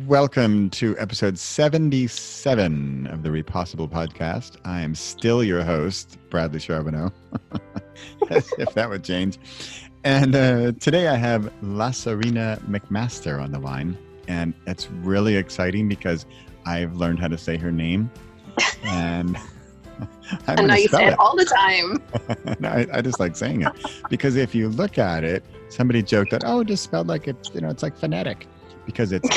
welcome to episode 77 of the Repossible podcast. I am still your host, Bradley Charbonneau, as if that would change. And today I have Lasarina McMaster on the line. And it's really exciting because I've learned how to say her name. And and now you say it all the time. No, I just like saying it. Because if you look at it, somebody joked that, oh, it just spelled like it's, it's like phonetic. Because it's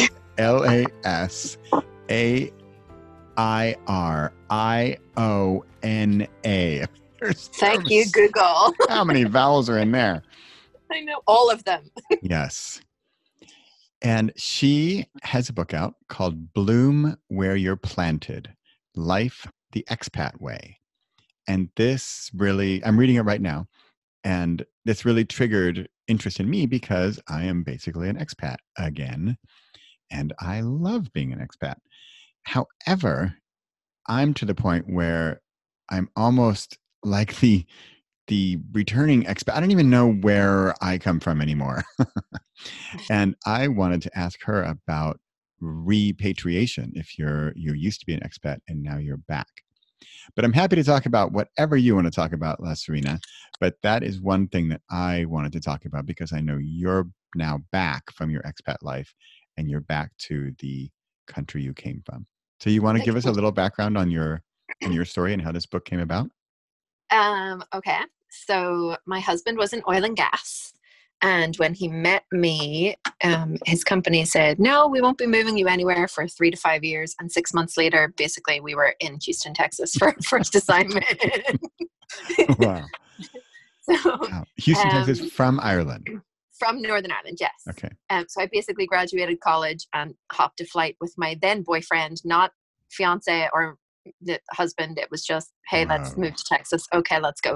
Lasariona. Thank you, Google. How many vowels are in there? I know all of them. Yes. And she has a book out called Bloom Where You're Planted, Life the Expat Way. And this really, I'm reading it right now, and this really triggered interest in me because I am basically an expat again, and I love being an expat. However, I'm to the point where I'm almost like the returning expat. I don't even know where I come from anymore. And I wanted to ask her about repatriation if you used to be an expat and now you're back. But I'm happy to talk about whatever you want to talk about, Lasarina. But that is one thing that I wanted to talk about because I know you're now back from your expat life and you're back to the country you came from. So you want to give us a little background on your story and how this book came about? Okay. So my husband was in oil and gas. And when he met me, his company said, no, we won't be moving you anywhere for 3 to 5 years. And 6 months later, basically, we were in Houston, Texas for our first assignment. Wow. Wow. Houston, Texas from Ireland. From Northern Ireland, yes. Okay. So I basically graduated college and hopped a flight with my then boyfriend, not fiance or the husband. It was just, hey, Wow. Let's move to Texas. Okay, let's go.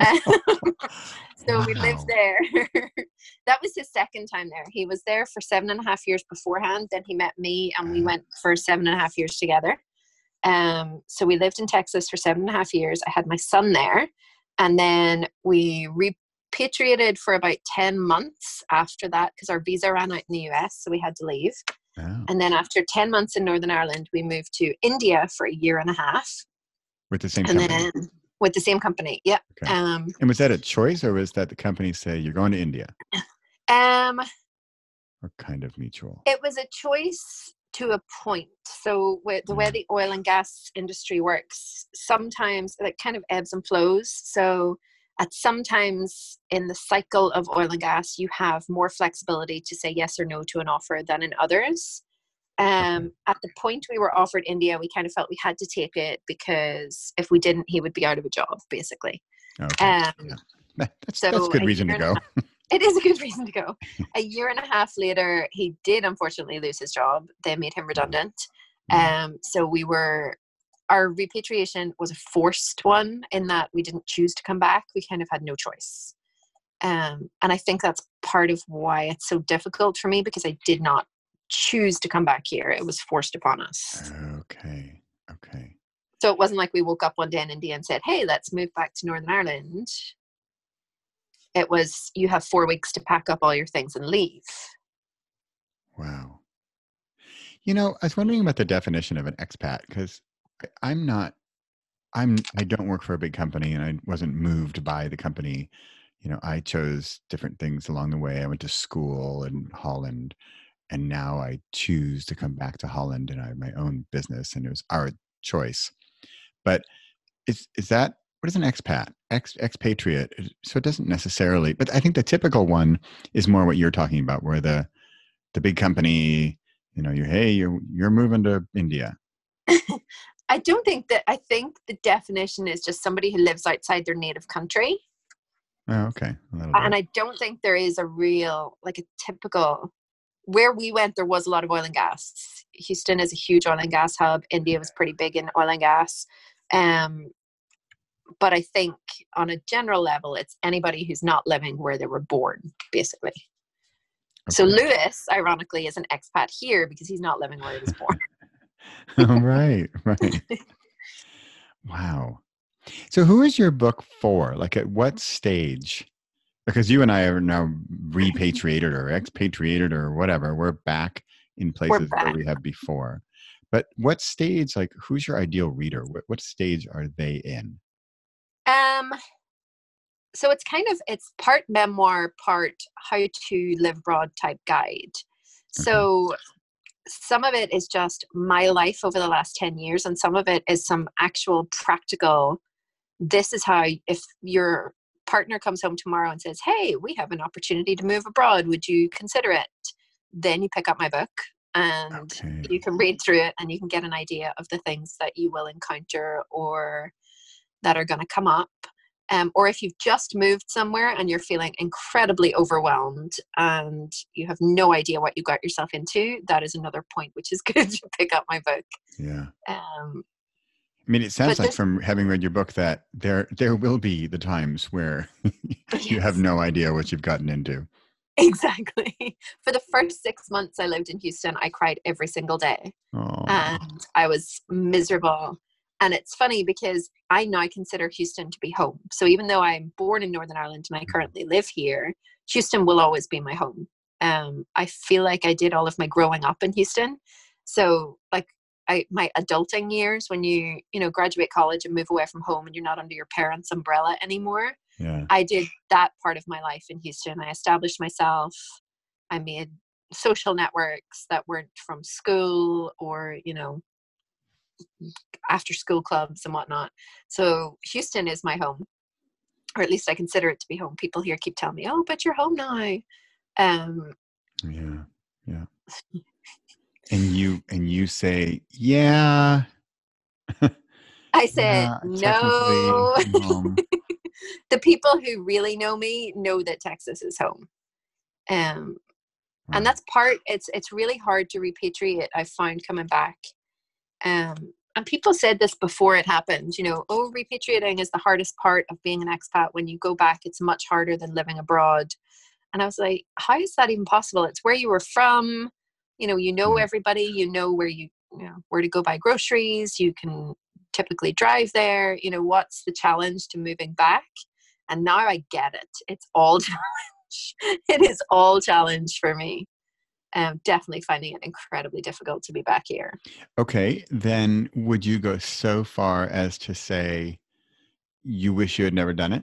So we lived there. That was his second time there. He was there for 7.5 years beforehand. Then he met me and we went for 7.5 years together. So we lived in Texas for 7.5 years. I had my son there. And then we repatriated for about 10 months after that because our visa ran out in the US. So we had to leave. Wow. And then after 10 months in Northern Ireland, we moved to India for 1.5 years. With the same company? Then with the same company, yeah. Okay. And was that a choice or was that the company say, you're going to India? Or kind of mutual? It was a choice to a point. So with the way the oil and gas industry works, sometimes it kind of ebbs and flows. So at sometimes in the cycle of oil and gas, you have more flexibility to say yes or no to an offer than in others. At the point we were offered India, we kind of felt we had to take it because if we didn't, he would be out of a job, basically. Okay. That's a good reason to go. It is a good reason to go. 1.5 years later, he did unfortunately lose his job. They made him redundant. So our repatriation was a forced one in that we didn't choose to come back. We kind of had no choice. And I think that's part of why it's so difficult for me because I did not choose to come back here. It was forced upon us. Okay. So it wasn't like we woke up one day in India and said, hey, let's move back to Northern Ireland. It was, you have 4 weeks to pack up all your things and leave. Wow. I was wondering about the definition of an expat because I don't work for a big company and I wasn't moved by the company. I chose different things along the way. I went to school in Holland and now I choose to come back to Holland and I have my own business and it was our choice. But is that, what is an expat? Expatriate. So it doesn't necessarily, but I think the typical one is more what you're talking about where the big company, you're moving to India. I think the definition is just somebody who lives outside their native country. Oh, okay. And I don't think there is a real, a typical, where we went, there was a lot of oil and gas. Houston is a huge oil and gas hub. India was pretty big in oil and gas. But I think on a general level, it's anybody who's not living where they were born, basically. Okay. So Lewis, ironically, is an expat here because he's not living where he was born. Right. Wow. So who is your book for? At what stage? Because you and I are now repatriated or expatriated or whatever. We're back in We're places where back. we have before. But what stage, like, who's your ideal reader? What stage are they in? Um, so it's part memoir, part how to live abroad type guide. Okay. So some of it is just my life over the last 10 years, and some of it is some actual practical. This is how, if your partner comes home tomorrow and says, hey, we have an opportunity to move abroad, would you consider it? Then you pick up my book and Okay. you can read through it and you can get an idea of the things that you will encounter or that are going to come up. Or if you've just moved somewhere and you're feeling incredibly overwhelmed and you have no idea what you got yourself into, that is another point which is good to pick up my book. Yeah. Um, I mean, it sounds but like this, from having read your book that there will be the times where you have yes, no idea what you've gotten into. exactly. For the first 6 months I lived in Houston, I cried every single day Oh, and I was miserable. And it's funny because I now consider Houston to be home. So even though I'm born in Northern Ireland and I currently live here, Houston will always be my home. I feel like I did all of my growing up in Houston. So like my adulting years, when you graduate college and move away from home and you're not under your parents' umbrella anymore, yeah. I did that part of my life in Houston. I established myself. I made social networks that weren't from school or, after school clubs and whatnot. So Houston is my home, or at least I consider it to be home. People here keep telling me, "Oh, but you're home now." Um, Yeah. Yeah. And you say, yeah, I said, yeah, technically "No." I'm home. The people who really know me know that Texas is home. Um, and Wow. that's part. It's really hard to repatriate. I found coming back. And people said this before it happened, oh, repatriating is the hardest part of being an expat. When you go back, it's much harder than living abroad. And I was like, how is that even possible? It's where you were from. You know Yeah. everybody, where to go buy groceries. You can typically drive there. What's the challenge to moving back? And now I get it. It's all challenge. It is all challenge for me. Definitely finding it incredibly difficult to be back here. Okay. Then would you go so far as to say you wish you had never done it?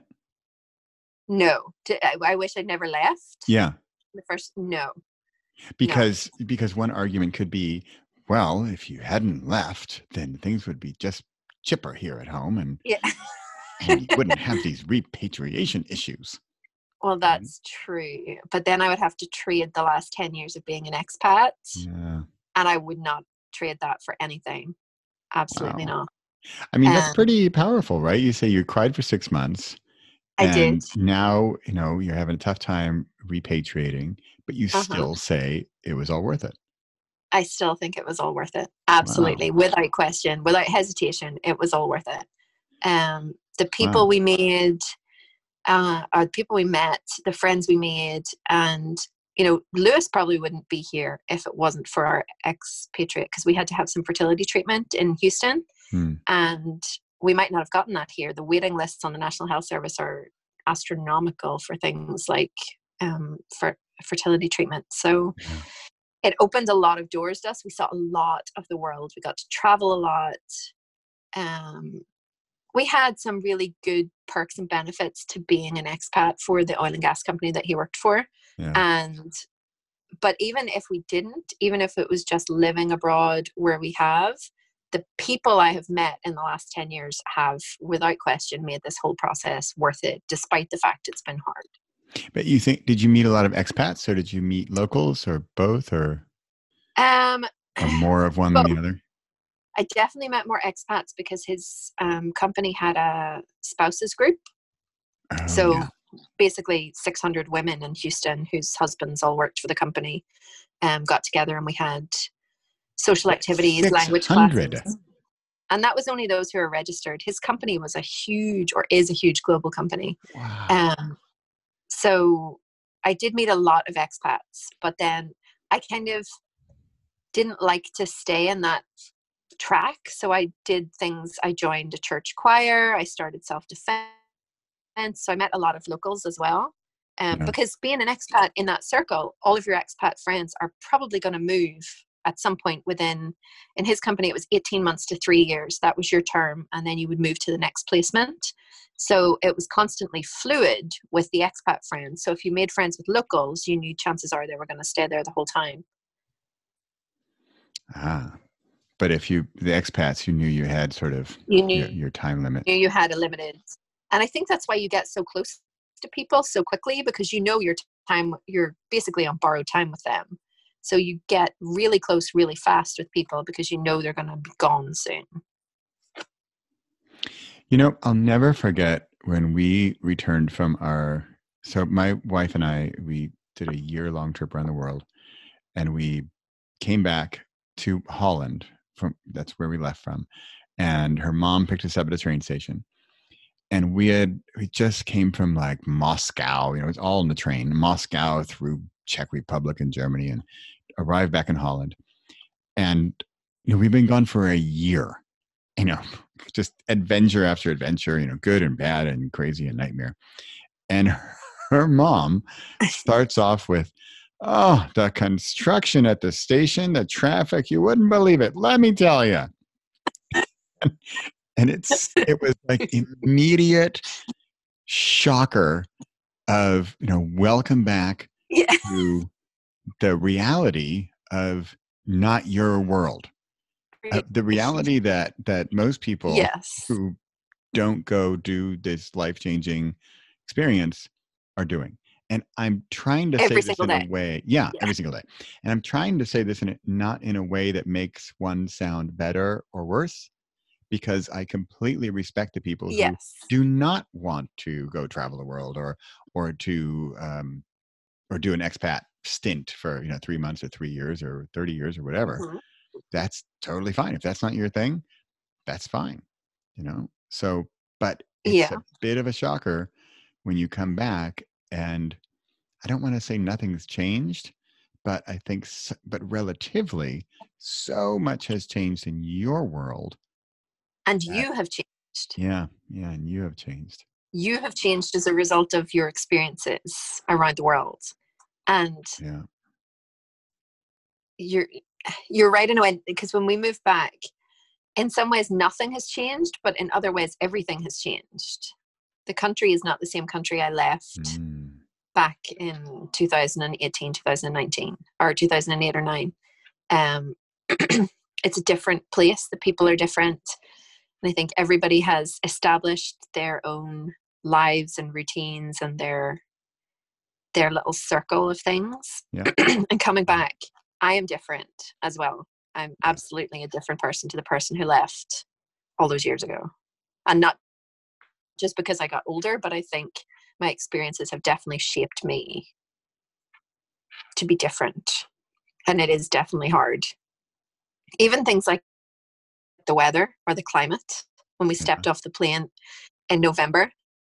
No, I wish I'd never left. Yeah. The first, no, no. Because one argument could be, well, if you hadn't left, then things would be just chipper here at home Yeah. and you wouldn't have these repatriation issues. Well, Right? that's true. But then I would have to trade the last 10 years of being an expat, Yeah. and I would not trade that for anything. Absolutely Wow. not. I mean, that's Um, pretty powerful, right? You say you cried for 6 months I did. and now, you're having a tough time repatriating, but you Uh-huh. still say it was all worth it. I still think it was all worth it. Wow. Absolutely. Without question, without hesitation, it was all worth it. The Wow. people we made, the people we met, the friends we made, and Lewis probably wouldn't be here if it wasn't for our expatriate, because we had to have some fertility treatment in Houston, Hmm. and we might not have gotten that here. The waiting lists on the National Health Service are astronomical for things like for fertility treatment. So Yeah. it opened a lot of doors to us. We saw a lot of the world. We got to travel a lot. Um, we had some really good perks and benefits to being an expat for the oil and gas company that he worked for. Yeah. And but even if we didn't, even if it was just living abroad where we have, the people I have met in the last 10 years have without question made this whole process worth it, despite the fact it's been hard. But did you meet a lot of expats or did you meet locals or both Um or more of one than the but other? I definitely met more expats because his company had a spouses group. Oh, So yeah. basically 600 women in Houston whose husbands all worked for the company got together, and we had social activities, language classes. 600. And that was only those who are registered. His company was a huge, or is a huge, global company. Wow. Um, so I did meet a lot of expats, but then I kind of didn't like to stay in that track. So I did things. I joined a church choir. I started self-defense. So I met a lot of locals as well. Yeah. Because being an expat in that circle, all of your expat friends are probably going to move at some point in his company, it was 18 months to 3 years. That was your term. And then you would move to the next placement. So it was constantly fluid with the expat friends. So if you made friends with locals, you knew chances are they were going to stay there the whole time. But if the expats, you knew you had sort of your time limit. You had a limited. And I think that's why you get so close to people so quickly, because you know your time, you're basically on borrowed time with them. So you get really close really fast with people because you know they're going to be gone soon. I'll never forget when we returned from so my wife and I, we did a year-long trip around the world, and we came back to Holland. That's where we left from. And her mom picked us up at a train station. And we just came from like Moscow, it was all in the train, Moscow through Czech Republic and Germany, and arrived back in Holland. And, we've been gone for a year, just adventure after adventure, good and bad and crazy and nightmare. And her mom starts off with, "Oh, the construction at the station, the traffic, you wouldn't believe it. Let me tell you." And it was like immediate shocker of, welcome back to the reality of not your world. The reality that most people who don't go do this life-changing experience are doing. And I'm trying to say this in a way, every single day. And I'm trying to say this not in a way that makes one sound better or worse, because I completely respect the people who do not want to go travel the world or to or do an expat stint for 3 months or 3 years or 30 years or whatever. Mm-hmm. That's totally fine. If that's not your thing, that's fine. So, but it's a bit of a shocker when you come back, and I don't want to say nothing's changed, but I think, but relatively, so much has changed in your world. And you have changed. Yeah. And you have changed. You have changed as a result of your experiences around the world. And you're right in a way, because when we moved back, in some ways nothing has changed, but in other ways everything has changed. The country is not the same country I left back in 2018, 2019, or 2008 or 9. It's a different place. The people are different. And I think everybody has established their own lives and routines and their little circle of things. Yeah. And coming back, I am different as well. I'm absolutely a different person to the person who left all those years ago. And not just because I got older, but I think my experiences have definitely shaped me to be different. And it is definitely hard. Even things like the weather or the climate. When we stepped off the plane in November,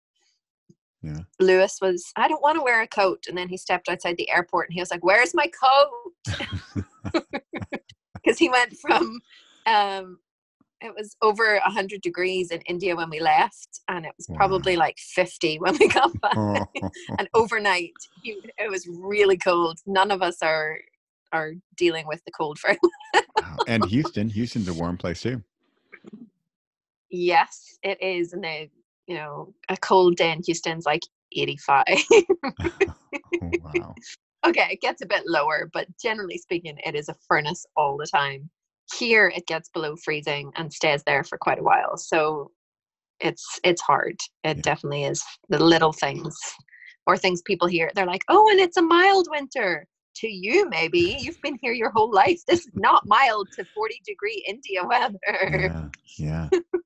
Lewis was, "I don't want to wear a coat." And then he stepped outside the airport and he was like, "Where's my coat?" Because he went from, it was over 100 degrees in India when we left, and it was probably like 50 when we got back. And overnight, it was really cold. None of us are dealing with the cold very well. And Houston's a warm place too. Yes, it is. And a cold day in Houston's like 85. Wow. Okay, it gets a bit lower, but generally speaking, it is a furnace all the time. Here, it gets below freezing and stays there for quite a while. So it's hard. It definitely is. The little things, or things people hear, they're like, "Oh, and it's a mild winter." To you, maybe. You've been here your whole life. This is not mild to 40-degree India weather. Yeah.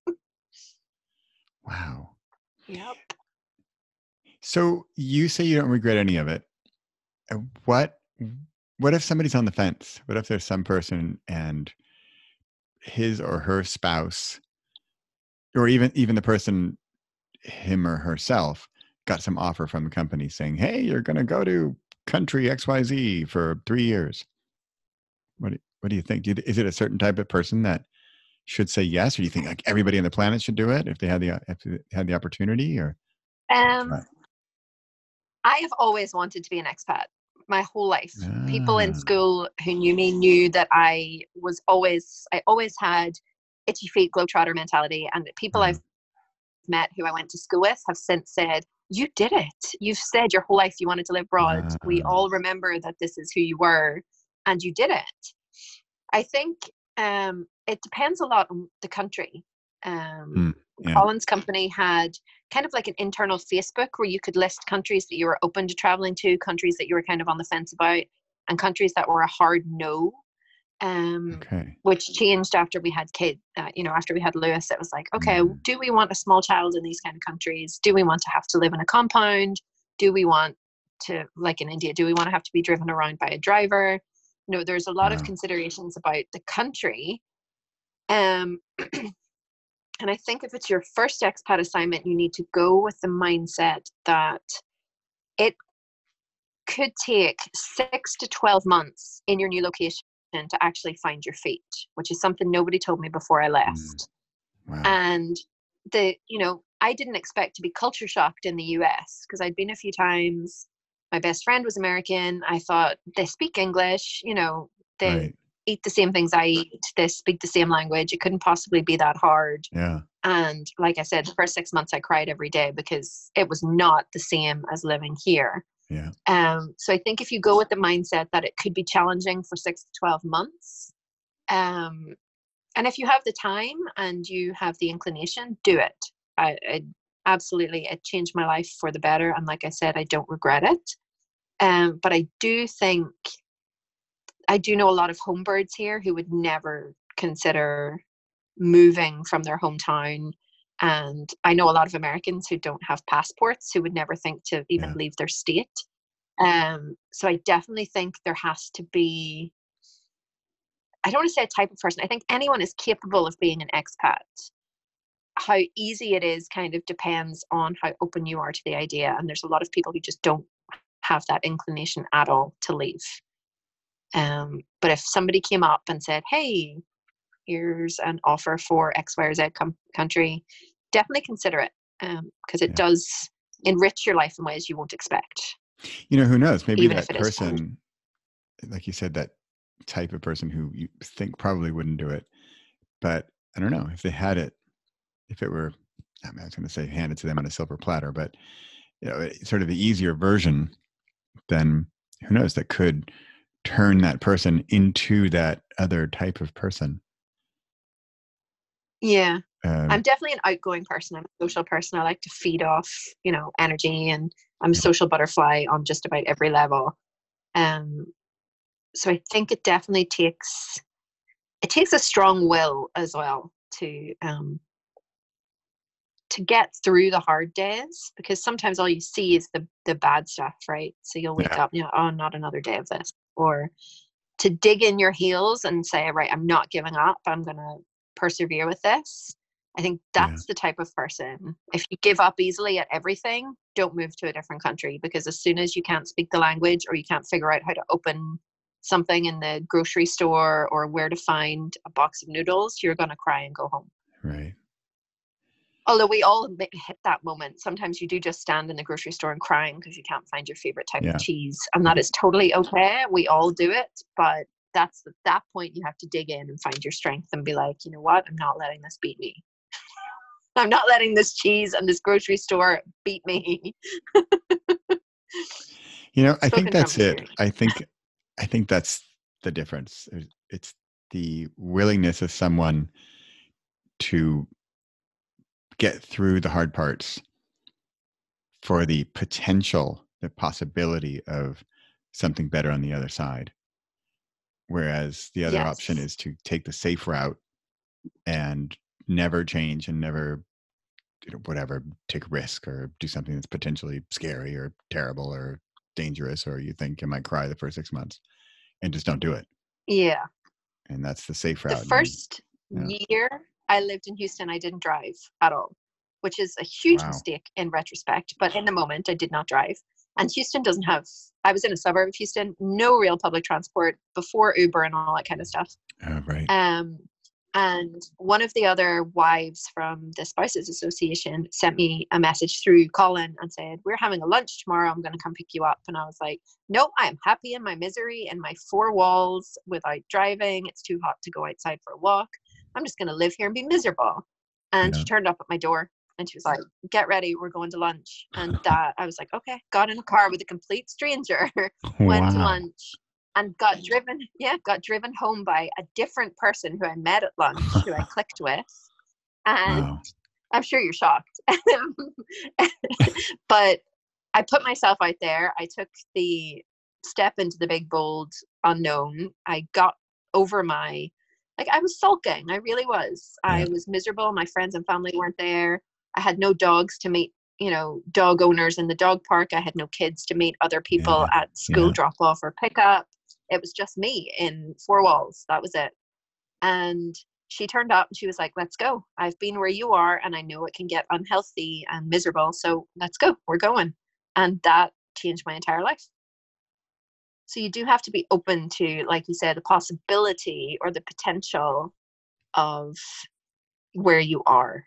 Wow. Yep. So you say you don't regret any of it. What if somebody's on the fence? What if there's some person and his or her spouse, or even the person, him or herself, got some offer from the company saying, "Hey, you're going to go to country XYZ for 3 years." What do you think? Is it a certain type of person that should say yes, or do you think like everybody on the planet should do it if they had the opportunity? Or I have always wanted to be an expat, my whole life. People in Ah, school who knew me knew that I always had itchy feet, globetrotter mentality. And people uh, I've met who I went to school with have since said, you did it. You've said your whole life you wanted to live abroad. We uh, all remember that this is who you were and you did it. I think it depends a lot on the country. hmm, yeah, Collins Company had kind of like an internal Facebook where you could list countries that you were open to traveling to, countries that you were kind of on the fence about, and countries that were a hard no. okay. Which changed after we had kids. After we had Lewis, it was like, okay, Mm, do we want a small child in these kind of countries? Do we want to have to live in a compound? Do we want to, like in India, do we want to have to be driven around by a driver? There's a lot of wow. considerations about the country. Um, and I think if it's your first expat assignment, you need to go with the mindset that it could take 6 to 12 months in your new location to actually find your feet, which is something nobody told me before I Mm, left. wow. And I didn't expect to be culture shocked in the US because I'd been a few times. My best friend was American. I thought they speak English, they Right. eat the same things I eat, they speak the same language. It couldn't possibly be that hard. Yeah. And like I said, the first 6 months I cried every day because it was not the same as living here. Yeah. So I think if you go with the mindset that it could be challenging for 6 to 12 months, um, and if you have the time and you have the inclination, do it. I absolutely, it changed my life for the better. And like I said, I don't regret it. But I do know a lot of homebirds here who would never consider moving from their hometown. And I know a lot of Americans who don't have passports who would never think to even Yeah. leave their state. So I definitely think there has to be, I don't want to say a type of person. I think anyone is capable of being an expat. How easy it is kind of depends on how open you are to the idea. And there's a lot of people who just don't have that inclination at all to leave. But if somebody came up and said, hey, here's an offer for X, Y, or Z country, definitely consider it because it Yeah. does enrich your life in ways you won't expect, Who knows? Maybe even if that it is cold. person, like you said, that type of person who you think probably wouldn't do it. But I don't know if they had it, if it were, I mean, I was going to say handed to them on a silver platter, but sort of the easier version, then who knows, that could turn that person into that other type of person. Yeah. I'm Um, definitely an outgoing person. I'm a social person. I like to feed off, energy, and I'm a yeah, social butterfly on just about every level. Um, so I think it definitely takes a strong will as well to get through the hard days, because sometimes all you see is the bad stuff, right? So you'll wake yeah, up, oh, not another day of this, or to dig in your heels and say, right, I'm not giving up. I'm going to persevere with this. I think yeah, that's the type of person. If you give up easily at everything, don't move to a different country, because as soon as you can't speak the language or you can't figure out how to open something in the grocery store or where to find a box of noodles, you're going to cry and go home. right. Although we all hit that moment. Sometimes you do just stand in the grocery store and crying because you can't find your favorite type of Yeah, cheese. And that is totally okay. We all do it. But that's that point you have to dig in and find your strength and be like, you know what? I'm not letting this beat me. I'm not letting this cheese and this grocery store beat me. I think Spoken from that's it. experience. I think that's the difference. It's the willingness of someone to get through the hard parts for the potential, the possibility of something better on the other side. Whereas the other option Yes. is to take the safe route and never change and never, whatever, take a risk or do something that's potentially scary or terrible or dangerous, or you think you might cry the first 6 months, and just don't do it. Yeah. And that's the safe The route. And first yeah, year I lived in Houston, I didn't drive at all, which is a huge wow. mistake in retrospect. But in the moment, I did not drive. And Houston doesn't have, I was in a suburb of Houston, no real public transport before Uber and all that kind of stuff. Right. Um, And one of the other wives from the Spouses Association sent me a message through Colin and said, we're having a lunch tomorrow. I'm going to come pick you up. And I was like, no, I am happy in my misery in my four walls without driving. It's too hot to go outside for a walk. I'm just going to live here and be miserable. And she turned up at my door and she was like, get ready. We're going to lunch. And that I was like, okay, got in a car with a complete stranger, went to lunch. And got driven home by a different person who I met at lunch, who I clicked with. And I'm sure you're shocked. But I put myself out there. I took the step into the big, bold unknown. I got over I was sulking. I really was. Yeah. I was miserable. My friends and family weren't there. I had no dogs to meet, dog owners in the dog park. I had no kids to meet other people at school drop off or pick up. It was just me in four walls. That was it. And she turned up and she was like, let's go. I've been where you are and I know it can get unhealthy and miserable. So let's go. We're going. And that changed my entire life. So you do have to be open to, like you said, the possibility or the potential of where you are,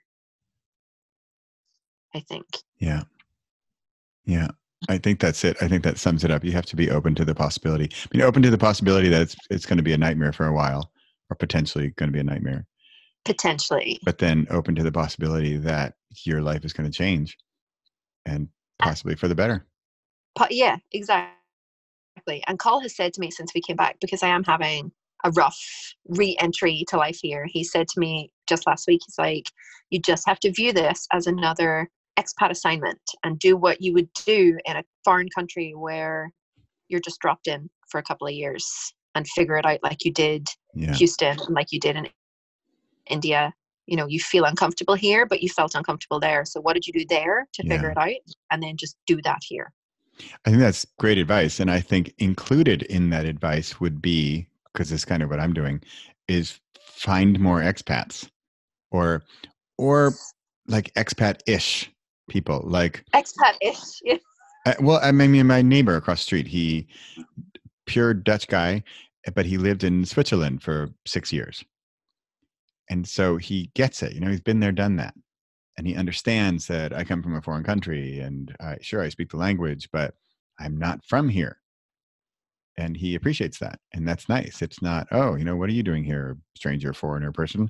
I think. Yeah. Yeah. I think that's it. I think that sums it up. You have to be open to the possibility. Open to the possibility that it's going to be a nightmare for a while, or potentially going to be a nightmare. Potentially. But then open to the possibility that your life is going to change, and possibly for the better. Yeah, exactly. And Carl has said to me since we came back, because I am having a rough re-entry to life here, he said to me just last week, he's like, you just have to view this as another expat assignment and do what you would do in a foreign country where you're just dropped in for a couple of years and figure it out like you did Houston and like you did in India. You feel uncomfortable here, but you felt uncomfortable there. So what did you do there to figure it out? And then just do that here. I think that's great advice. And I think included in that advice would be, because it's kind of what I'm doing, is find more expats or like expat-ish people, like expat-ish. Yeah. Well, I mean, my neighbor across the street, he pure Dutch guy, but he lived in Switzerland for 6 years. And so he gets it, he's been there, done that. And he understands that I come from a foreign country and I speak the language, but I'm not from here. And he appreciates that. And that's nice. It's not, what are you doing here, stranger, foreigner person?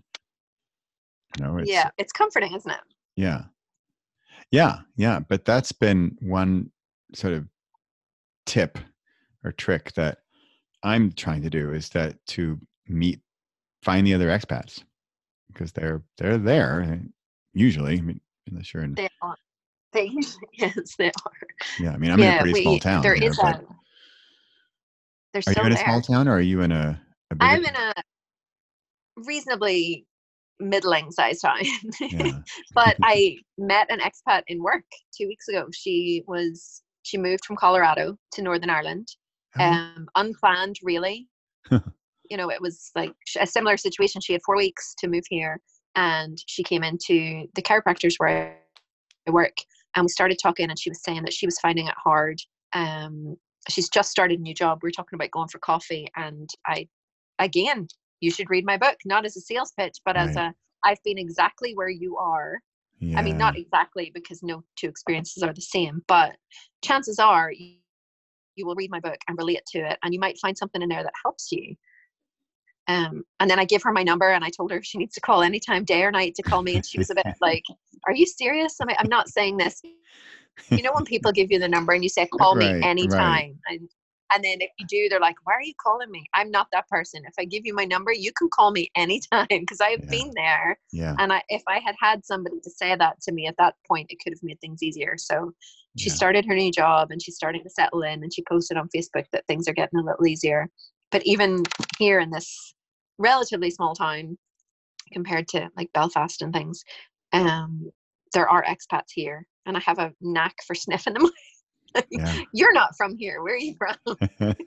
It's comforting, isn't it? Yeah. Yeah. Yeah. But that's been one sort of tip or trick that I'm trying to do, is that to find the other expats, because they're there usually. Unless you're in. They are. Yes, they are. Yeah. I'm in a pretty small town. There is are you in a small town, or are you in a bigger I'm in a reasonably middling sized town. Yeah. But I met an expat in work 2 weeks ago. She moved from Colorado to Northern Ireland. Unplanned, really. It was like a similar situation. She had 4 weeks to move here, and she came into the chiropractors where I work, and we started talking, and she was saying that she was finding it hard. She's just started a new job. We were talking about going for coffee, and you should read my book, not as a sales pitch, but as I've been exactly where you are. Yeah. I mean, not exactly, because no two experiences are the same, but chances are you will read my book and relate to it, and you might find something in there that helps you. And then I gave her my number, and I told her she needs to call anytime, day or night, to call me. And she was a bit like, are you serious? I'm not saying this. When people give you the number and you say, call me anytime. Right. And then if you do, they're like, why are you calling me? I'm not that person. If I give you my number, you can call me anytime, because I have been there. Yeah. And if I had somebody to say that to me at that point, it could have made things easier. So she started her new job, and she's starting to settle in, and she posted on Facebook that things are getting a little easier. But even here in this relatively small town compared to like Belfast and things, there are expats here, and I have a knack for sniffing them. You're not from here. Where are you from?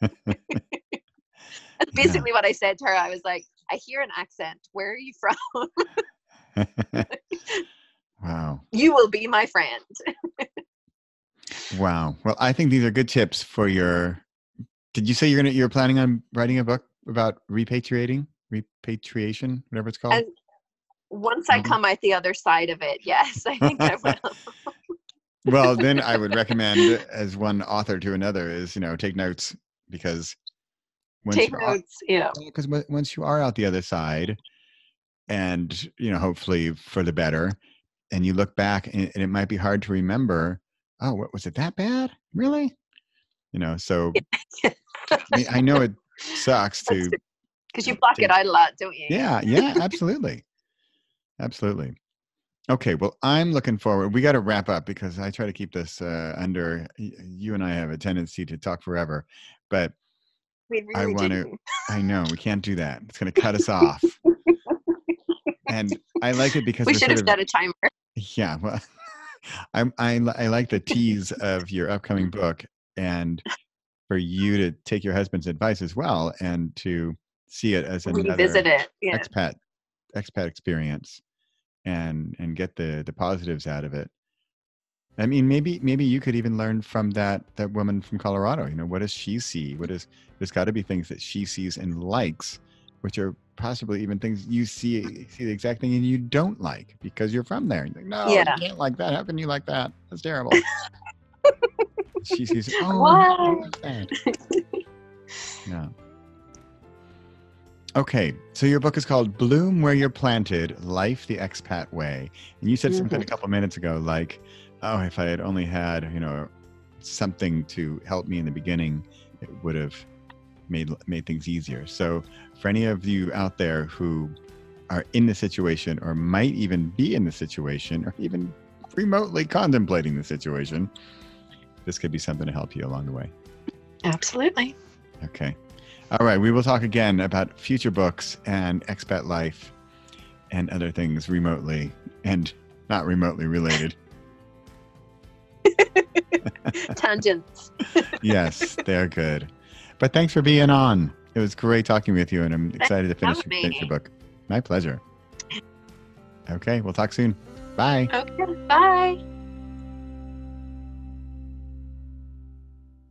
That's basically what I said to her. I was like, I hear an accent. Where are you from? Wow. You will be my friend. Wow. Well, I think these are good tips for your. Did you say you're planning on writing a book about repatriating? repatriation, whatever it's called. Once I come out the other side of it, yes, I think I will. Well, then I would recommend, as one author to another, is, take notes, because once you are out the other side, and hopefully for the better, and you look back, and it might be hard to remember, oh, what was it, that bad, really? So I know it sucks to, because you block it out a lot, don't you? Yeah, absolutely. Okay, well, I'm looking forward. We got to wrap up, because I try to keep this under. You and I have a tendency to talk forever, but we really do. I know we can't do that. It's going to cut us off. And I like it because we should have set a timer. Yeah, well, I like the tease of your upcoming book, and for you to take your husband's advice as well, and to see it as another expat experience, and get the positives out of it. I mean, maybe you could even learn from that woman from Colorado. What does she see? There's got to be things that she sees and likes, which are possibly even things you see the exact thing and you don't like, because you're from there. You're like, no, you can't like that. How can you like that? That's terrible. She sees, oh, I like that. Yeah. Okay, so your book is called Bloom Where You're Planted, Life the Expat Way. And you said something a couple of minutes ago, like, oh, if I had only had, something to help me in the beginning, it would have made things easier. So for any of you out there who are in the situation, or might even be in the situation, or even remotely contemplating the situation, this could be something to help you along the way. Absolutely. Okay. All right. We will talk again about future books and expat life and other things remotely and not remotely related. Tangents. Yes, they're good. But thanks for being on. It was great talking with you, and I'm excited to finish your book. My pleasure. Okay. We'll talk soon. Bye. Okay. Bye.